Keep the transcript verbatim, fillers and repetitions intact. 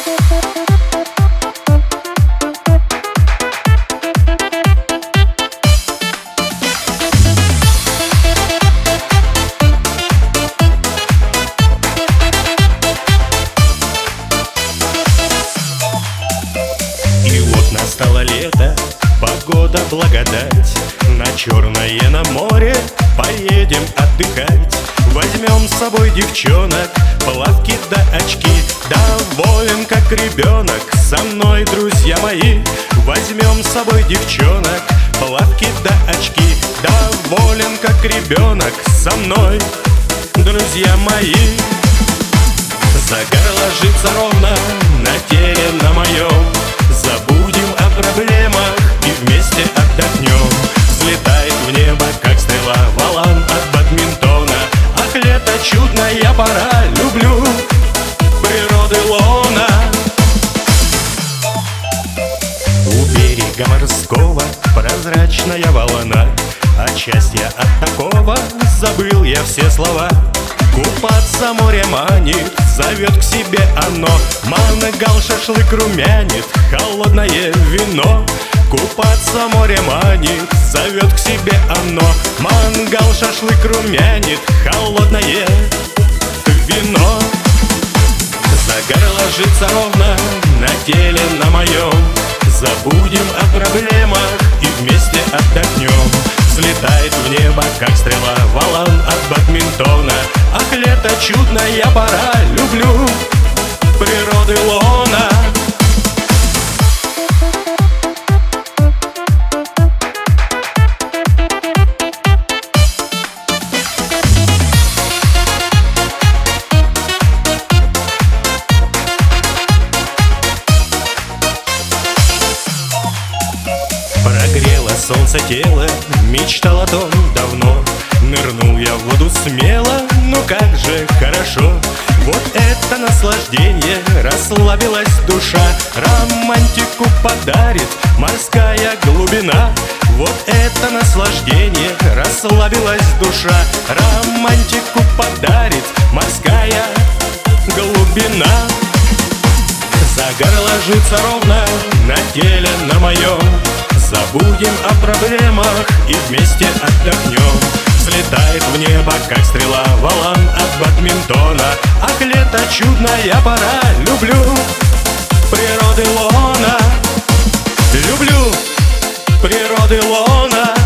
И вот настало лето, погода благодать. На Черное на море поедем отдыхать. Возьмем с собой девчонок, плавки да очки. Доволен как ребенок, со мной, друзья мои. Возьмем с собой девчонок, плавки да очки. Доволен как ребенок, со мной, друзья мои. Загар ложится ровно на теле на моем. Забудем о проблемах и вместе отдохнем. Взлетает в небо, как стрела, волан от бадминтона. Ах, лето, чудная пора, люблю природы лона. У берега морского прозрачная волна. От счастья от такого забыл я все слова. Купаться море манит, зовет к себе оно. Мангал, шашлык румянит, холодное вино. Купаться море манит, зовет к себе оно. Мангал, шашлык румянит, холодное вино. Загар ложится ровно на теле на моем. Забудем о проблемах и вместе отдохнем. Взлетает в небо, как стрела, волан от бадминтона. Ах, лето, чудная пора, люблю природы лона. Прогрело солнце тело, мечтал о том давно. Нырнул я в воду смело, ну как же хорошо. Вот это наслаждение, расслабилась душа. Романтику подарит морская глубина. Вот это наслаждение, расслабилась душа. Романтику подарит морская глубина. Загар ложится ровно на теле на моем. Забудем о проблемах и вместе отдохнем. Взлетает в небо, как стрела, волан от бадминтона. Ах, лето, чудная пора, люблю природы лона. Люблю природы лона.